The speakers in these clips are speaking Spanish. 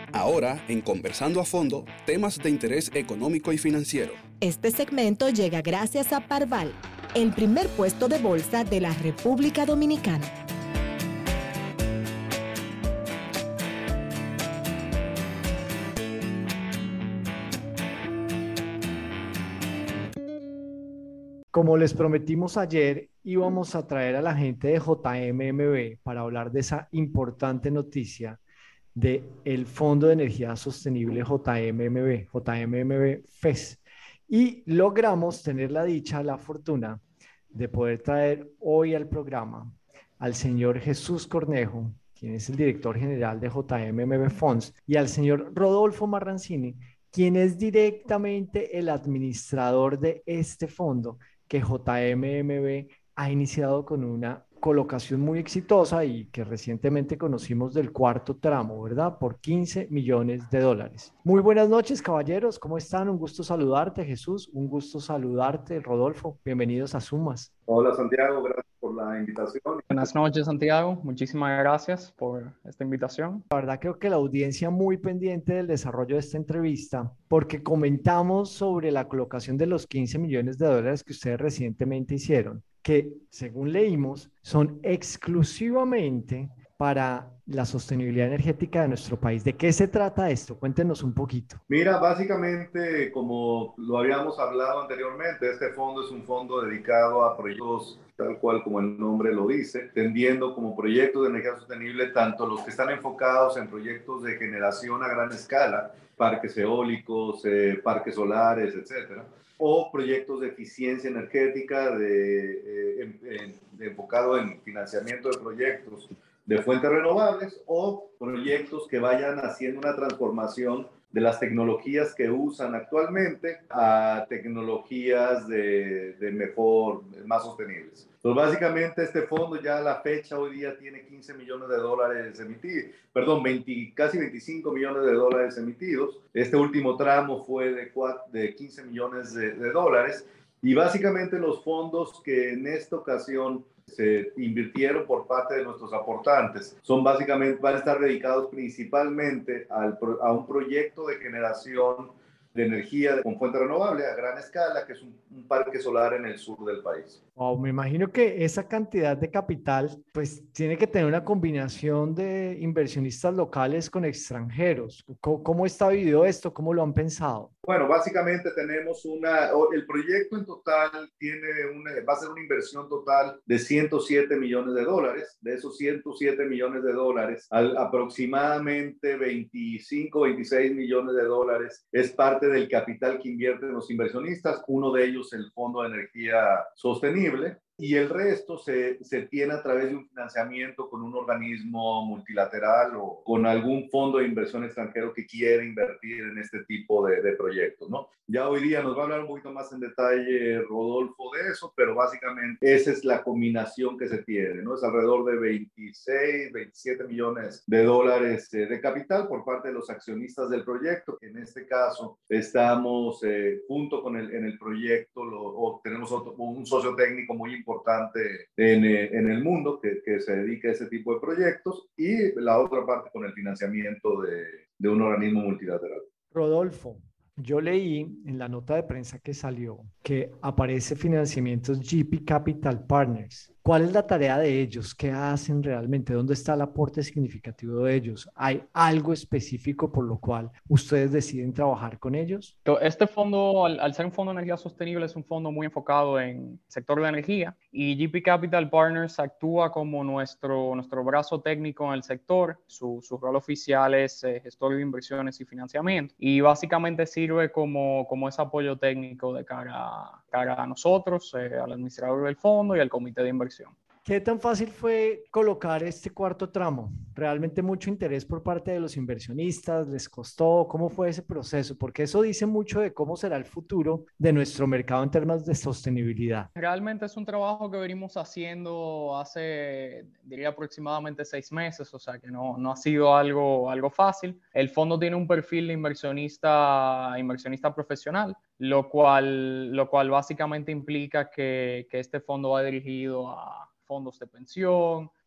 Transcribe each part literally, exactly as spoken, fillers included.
Ahora, en Conversando a Fondo, temas de interés económico y financiero. Este segmento llega gracias a Parval, el primer puesto de bolsa de la República Dominicana. Como les prometimos ayer, íbamos a traer a la gente de J M M B para hablar de esa importante noticia del Fondo de Energía Sostenible J M M B, J M M B F E S. Y logramos tener la dicha, la fortuna de poder traer hoy al programa al señor Jesús Cornejo, quien es el director general de J M M B Funds, y al señor Rodolfo Marrancini, quien es directamente el administrador de este fondo que J M M B ha iniciado con una colocación muy exitosa y que recientemente conocimos del cuarto tramo, ¿verdad? Por quince millones de dólares. Muy buenas noches, caballeros. ¿Cómo están? Un gusto saludarte, Jesús. Un gusto saludarte, Rodolfo. Bienvenidos a Sumas. Hola, Santiago. Gracias por la invitación. Buenas noches, Santiago. Muchísimas gracias por esta invitación. La verdad, creo que la audiencia muy pendiente del desarrollo de esta entrevista, porque comentamos sobre la colocación de los quince millones de dólares que ustedes recientemente hicieron, que según leímos son exclusivamente para la sostenibilidad energética de nuestro país. ¿De qué se trata esto? Cuéntenos un poquito. Mira, básicamente, como lo habíamos hablado anteriormente, este fondo es un fondo dedicado a proyectos, tal cual como el nombre lo dice, tendiendo como proyectos de energía sostenible tanto los que están enfocados en proyectos de generación a gran escala, parques eólicos, eh, parques solares, etcétera, o proyectos de eficiencia energética de, eh, en, en, de enfocado en financiamiento de proyectos de fuentes renovables o proyectos que vayan haciendo una transformación de las tecnologías que usan actualmente a tecnologías de, de mejor, más sostenibles. Entonces, básicamente, este fondo ya a la fecha hoy día tiene quince millones de dólares emitidos, perdón, veinte, casi veinticinco millones de dólares emitidos. Este último tramo fue de, cuatro, de quince millones de, de dólares. Y básicamente los fondos que en esta ocasión se invirtieron por parte de nuestros aportantes son básicamente, van a estar dedicados principalmente al, a un proyecto de generación de energía con fuente renovable a gran escala, que es un, un parque solar en el sur del país. Wow, me imagino que esa cantidad de capital pues tiene que tener una combinación de inversionistas locales con extranjeros. ¿Cómo, cómo está vivido esto? ¿Cómo lo han pensado? Bueno, básicamente tenemos una, el proyecto en total tiene una, va a ser una inversión total de ciento siete millones de dólares. De esos ciento siete millones de dólares, al, aproximadamente veinticinco, veintiséis millones de dólares es parte del capital que invierten los inversionistas, uno de ellos el Fondo de Energía Sostenible, y el resto se, se tiene a través de un financiamiento con un organismo multilateral o con algún fondo de inversión extranjero que quiere invertir en este tipo de, de proyectos, ¿no? Ya hoy día nos va a hablar un poquito más en detalle Rodolfo de eso, pero básicamente esa es la combinación que se tiene, ¿no? Es alrededor de veintiséis, veintisiete millones de dólares eh, de capital por parte de los accionistas del proyecto, que en este caso estamos eh, junto con el, en el proyecto, lo, o tenemos otro, un socio técnico muy importante importante en, en el mundo que, que se dedica a ese tipo de proyectos, y la otra parte con el financiamiento de, de un organismo multilateral. Rodolfo, yo leí en la nota de prensa que salió que aparece financiamientos G P Capital Partners. ¿Cuál es la tarea de ellos? ¿Qué hacen realmente? ¿Dónde está el aporte significativo de ellos? ¿Hay algo específico por lo cual ustedes deciden trabajar con ellos? Este fondo, al, al ser un fondo de energía sostenible, es un fondo muy enfocado en el sector de energía, y G P Capital Partners actúa como nuestro, nuestro brazo técnico en el sector. Su, su rol oficial es eh, gestor de inversiones y financiamiento, y básicamente sirve como, como ese apoyo técnico de cara, cara a nosotros, eh, al administrador del fondo y al comité de inversión. ¿Qué tan fácil fue colocar este cuarto tramo? ¿Realmente mucho interés por parte de los inversionistas? ¿Les costó? ¿Cómo fue ese proceso? Porque eso dice mucho de cómo será el futuro de nuestro mercado en términos de sostenibilidad. Realmente es un trabajo que venimos haciendo hace, diría, aproximadamente seis meses, o sea que no, no ha sido algo, algo fácil. El fondo tiene un perfil de inversionista, inversionista profesional, lo cual, lo cual básicamente implica que, que este fondo va dirigido a fondos de pensión,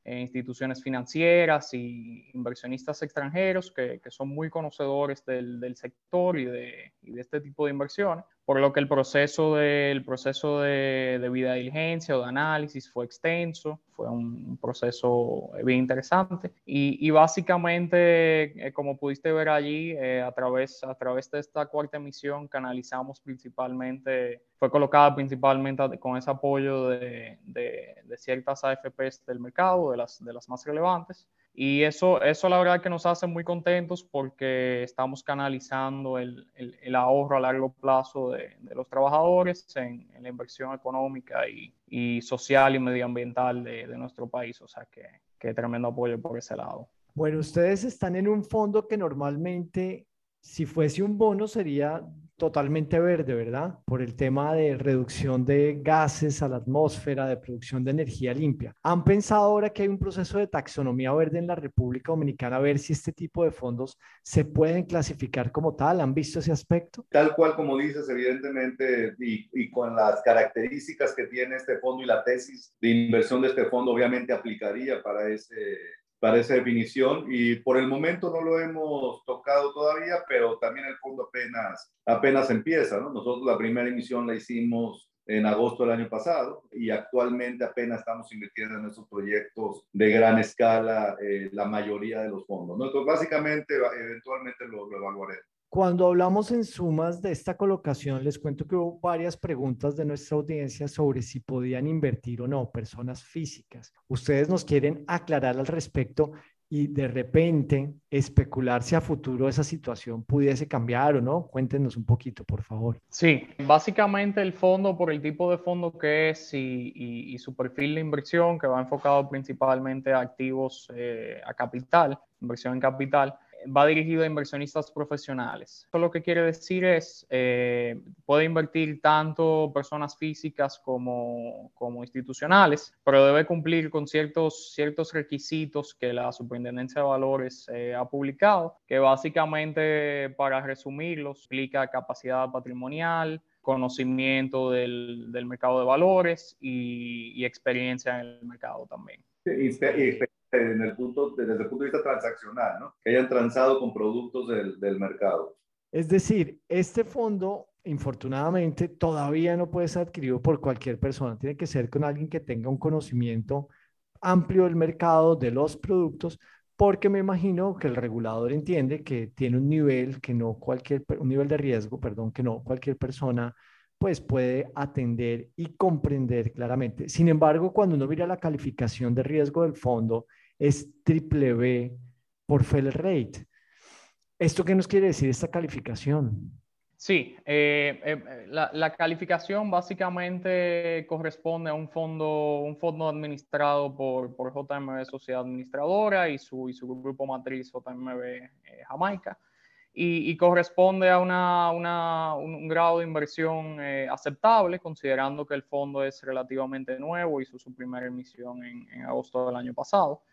eh, instituciones financieras y inversionistas extranjeros que, que son muy conocedores del, del sector y de, y de este tipo de inversiones, por lo que el proceso de, el proceso de, de debida diligencia o de análisis fue extenso, fue un, un proceso bien interesante y, y básicamente, eh, como pudiste ver allí, eh, a, través, a través de esta cuarta emisión canalizamos principalmente, fue colocada principalmente con ese apoyo de, de, de ciertas A F Pes del mercado, de las, de las más relevantes. Y eso, eso la verdad que nos hace muy contentos porque estamos canalizando el, el, el ahorro a largo plazo de, de los trabajadores en, en la inversión económica y, y social y medioambiental de, de nuestro país. O sea que, que tremendo apoyo por ese lado. Bueno, ustedes están en un fondo que normalmente, si fuese un bono, sería totalmente verde, ¿verdad? Por el tema de reducción de gases a la atmósfera, de producción de energía limpia. ¿Han pensado ahora que hay un proceso de taxonomía verde en la República Dominicana, a ver si este tipo de fondos se pueden clasificar como tal? ¿Han visto ese aspecto? Tal cual como dices, evidentemente, y, y con las características que tiene este fondo y la tesis de inversión de este fondo, obviamente aplicaría para ese... para esa definición y por el momento no lo hemos tocado todavía, pero también el fondo apenas, apenas empieza, ¿no? Nosotros la primera emisión la hicimos en agosto del año pasado y actualmente apenas estamos invirtiendo en esos proyectos de gran escala eh, la mayoría de los fondos, ¿no? Entonces básicamente eventualmente lo, lo evaluaremos. Cuando hablamos en sumas de esta colocación, les cuento que hubo varias preguntas de nuestra audiencia sobre si podían invertir o no personas físicas. Ustedes nos quieren aclarar al respecto y de repente especular si a futuro esa situación pudiese cambiar o no. Cuéntenos un poquito, por favor. Sí, básicamente el fondo, por el tipo de fondo que es y, y, y su perfil de inversión, que va enfocado principalmente a activos, eh, a capital, inversión en capital, va dirigido a inversionistas profesionales. Eso lo que quiere decir es, eh, puede invertir tanto personas físicas como, como institucionales, pero debe cumplir con ciertos, ciertos requisitos que la Superintendencia de Valores eh, ha publicado, que básicamente, para resumirlos, implica capacidad patrimonial, conocimiento del, del mercado de valores y, y experiencia en el mercado también. Y, y, en el punto, desde el punto de vista transaccional, ¿no? Que hayan transado con productos del, del mercado. Es decir, este fondo, infortunadamente, todavía no puede ser adquirido por cualquier persona. Tiene que ser con alguien que tenga un conocimiento amplio del mercado, de los productos, porque me imagino que el regulador entiende que tiene un nivel que no cualquier, un nivel de riesgo, perdón, que no cualquier persona pues puede atender y comprender claramente. Sin embargo, cuando uno mira la calificación de riesgo del fondo, es triple B por fail rate. ¿Esto qué nos quiere decir esta calificación? Sí, eh, eh, la, la calificación básicamente corresponde a un fondo, un fondo administrado por, por J M B Sociedad Administradora y su, y su grupo matriz J M B eh, Jamaica, y, y corresponde a una, una, un, un grado de inversión eh, aceptable, considerando que el fondo es relativamente nuevo, hizo su primera emisión en, en agosto del año pasado.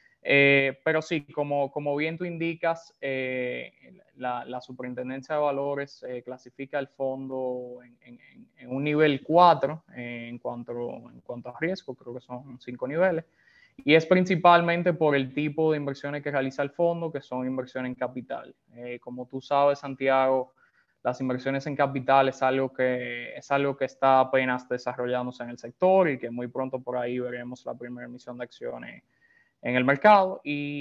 Eh, pero sí, como, como bien tú indicas, eh, la, la Superintendencia de Valores eh, clasifica el fondo en, en, en un nivel cuatro eh, en, cuanto, en cuanto a riesgo, creo que son cinco niveles, y es principalmente por el tipo de inversiones que realiza el fondo, que son inversiones en capital. Eh, como tú sabes, Santiago, las inversiones en capital es algo, que, es algo que está apenas desarrollándose en el sector y que muy pronto por ahí veremos la primera emisión de acciones en el mercado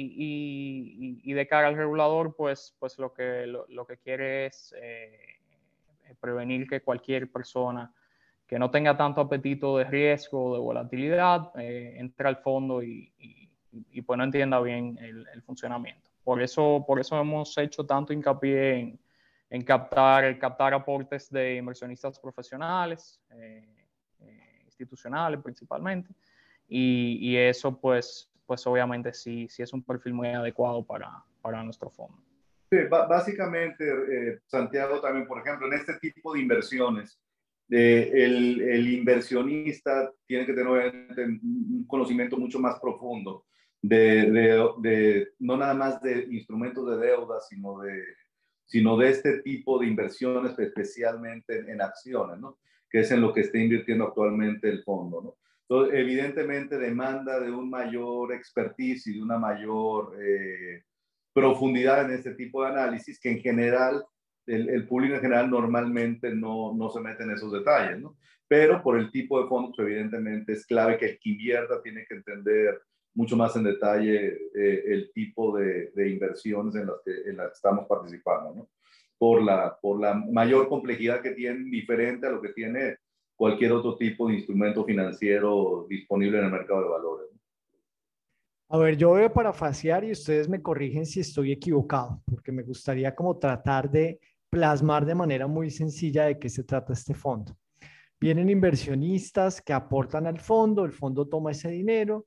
y, y, y de cara al regulador, pues, pues lo, que, lo, lo que quiere es eh, prevenir que cualquier persona que no tenga tanto apetito de riesgo o de volatilidad eh, entre al fondo y, y, y pues no entienda bien el, el funcionamiento. Por eso, por eso hemos hecho tanto hincapié en, en captar, captar aportes de inversionistas profesionales, eh, eh, institucionales principalmente, y, y eso pues pues obviamente sí, sí es un perfil muy adecuado para, para nuestro fondo. Sí, básicamente, eh, Santiago, también, por ejemplo, en este tipo de inversiones, eh, el, el inversionista tiene que tener obviamente un conocimiento mucho más profundo de, de, de no nada más de instrumentos de deuda, sino de, sino de este tipo de inversiones, especialmente en, en acciones, ¿no? Que es en lo que está invirtiendo actualmente el fondo, ¿no? Entonces, evidentemente demanda de un mayor expertise y de una mayor eh, profundidad en este tipo de análisis que en general, el, el público en general normalmente no, no se mete en esos detalles, ¿no? Pero por el tipo de fondos, evidentemente es clave que el que invierta tiene que entender mucho más en detalle eh, el tipo de, de inversiones en las, que, en las que estamos participando, ¿no? Por la, por la mayor complejidad que tienen, diferente a lo que tiene cualquier otro tipo de instrumento financiero disponible en el mercado de valores. A ver, yo voy a parafasear y ustedes me corrigen si estoy equivocado, porque me gustaría como tratar de plasmar de manera muy sencilla de qué se trata este fondo. Vienen inversionistas que aportan al fondo, el fondo toma ese dinero,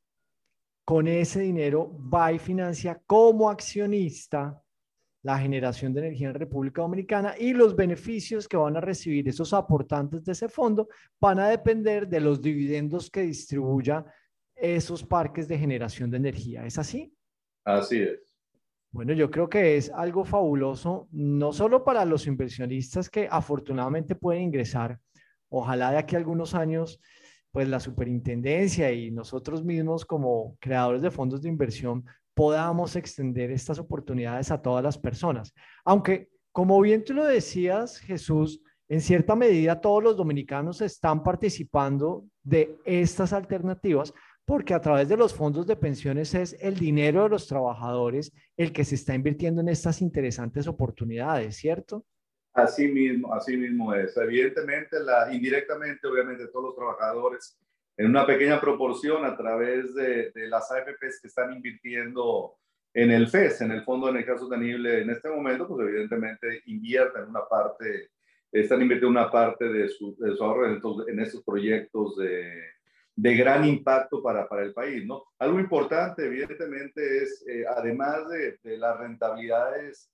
con ese dinero va y financia como accionista la generación de energía en República Dominicana y los beneficios que van a recibir esos aportantes de ese fondo van a depender de los dividendos que distribuya esos parques de generación de energía. ¿Es así? Así es. Bueno, yo creo que es algo fabuloso, no solo para los inversionistas que afortunadamente pueden ingresar, ojalá de aquí a algunos años, pues la superintendencia y nosotros mismos como creadores de fondos de inversión podamos extender estas oportunidades a todas las personas. Aunque, como bien tú lo decías, Jesús, en cierta medida todos los dominicanos están participando de estas alternativas porque a través de los fondos de pensiones es el dinero de los trabajadores el que se está invirtiendo en estas interesantes oportunidades, ¿cierto? Así mismo, así mismo es. Evidentemente, la, indirectamente, obviamente, todos los trabajadores, en una pequeña proporción, a través de, de las A F Pes que están invirtiendo en el F E S, en el Fondo de Energía Sostenible, en este momento, pues evidentemente invierten una parte, están invirtiendo una parte de su, de su ahorro en estos, en estos proyectos de, de gran impacto para, para el país, ¿no? Algo importante, evidentemente, es, eh, además de, de las rentabilidades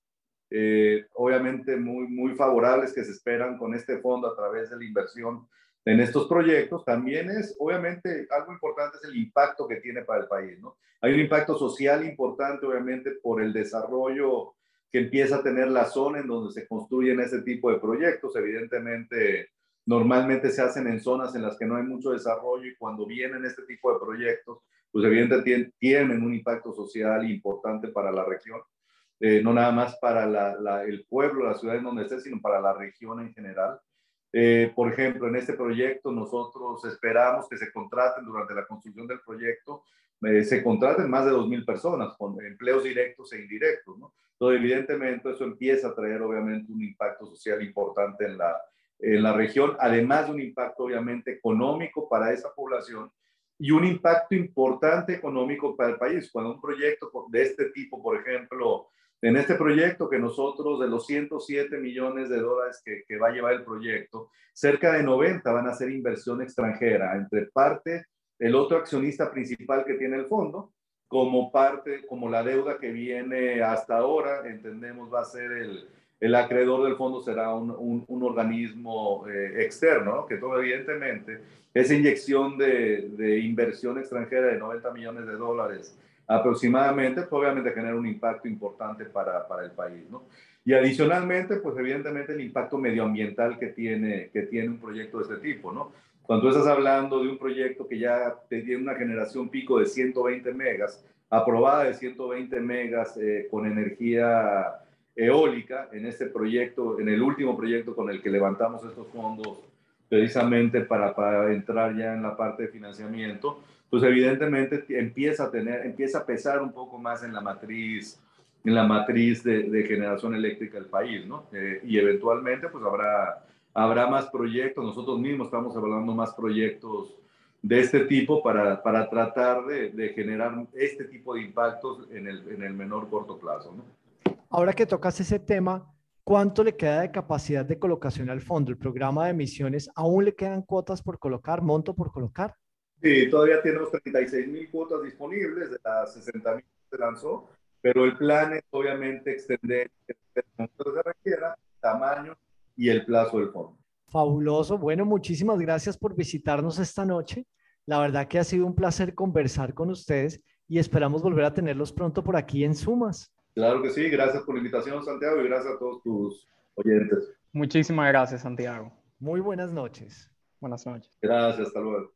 Eh, obviamente muy, muy favorables que se esperan con este fondo a través de la inversión en estos proyectos, también es, obviamente, algo importante es el impacto que tiene para el país, ¿no? Hay un impacto social importante, obviamente, por el desarrollo que empieza a tener la zona en donde se construyen ese tipo de proyectos. Evidentemente, normalmente se hacen en zonas en las que no hay mucho desarrollo y cuando vienen este tipo de proyectos, pues evidentemente tienen un impacto social importante para la región. Eh, no nada más para la, la, el pueblo, la ciudad en donde esté, sino para la región en general. Eh, por ejemplo, en este proyecto nosotros esperamos que se contraten durante la construcción del proyecto, eh, se contraten más de dos mil personas con empleos directos e indirectos, ¿no? Entonces, evidentemente, eso empieza a traer obviamente un impacto social importante en la, en la región, además de un impacto obviamente económico para esa población y un impacto importante económico para el país. Cuando un proyecto de este tipo, por ejemplo, en este proyecto que nosotros, de los ciento siete millones de dólares que, que va a llevar el proyecto, cerca de noventa van a ser inversión extranjera, entre parte el otro accionista principal que tiene el fondo, como parte, como la deuda que viene hasta ahora, entendemos va a ser el, el acreedor del fondo será un, un, un organismo eh, externo, ¿no? Que todo evidentemente, esa inyección de, de inversión extranjera de noventa millones de dólares aproximadamente, pues obviamente genera un impacto importante para, para el país, ¿no? Y adicionalmente, pues evidentemente el impacto medioambiental que tiene, que tiene un proyecto de este tipo, ¿no? Cuando tú estás hablando de un proyecto que ya tiene una generación pico de ciento veinte megas, aprobada de ciento veinte megas eh, con energía eólica, en este proyecto, en el último proyecto con el que levantamos estos fondos precisamente para, para entrar ya en la parte de financiamiento, pues evidentemente empieza a tener, empieza a pesar un poco más en la matriz, en la matriz de, de generación eléctrica del país, ¿no? Eh, y eventualmente pues habrá, habrá más proyectos, nosotros mismos estamos evaluando más proyectos de este tipo para, para tratar de, de generar este tipo de impactos en el, en el menor corto plazo, ¿no? Ahora que tocas ese tema, ¿cuánto le queda de capacidad de colocación al fondo? ¿El programa de emisiones aún le quedan cuotas por colocar, monto por colocar? Sí, todavía tenemos treinta y seis mil cuotas disponibles de las sesenta mil que se lanzó, pero el plan es obviamente extender el momento que se requiera, el tamaño y el plazo del fondo. Fabuloso. Bueno, muchísimas gracias por visitarnos esta noche. La verdad que ha sido un placer conversar con ustedes y esperamos volver a tenerlos pronto por aquí en Sumas. Claro que sí, gracias por la invitación, Santiago, y gracias a todos tus oyentes. Muchísimas gracias, Santiago. Muy buenas noches. Buenas noches. Gracias, hasta luego.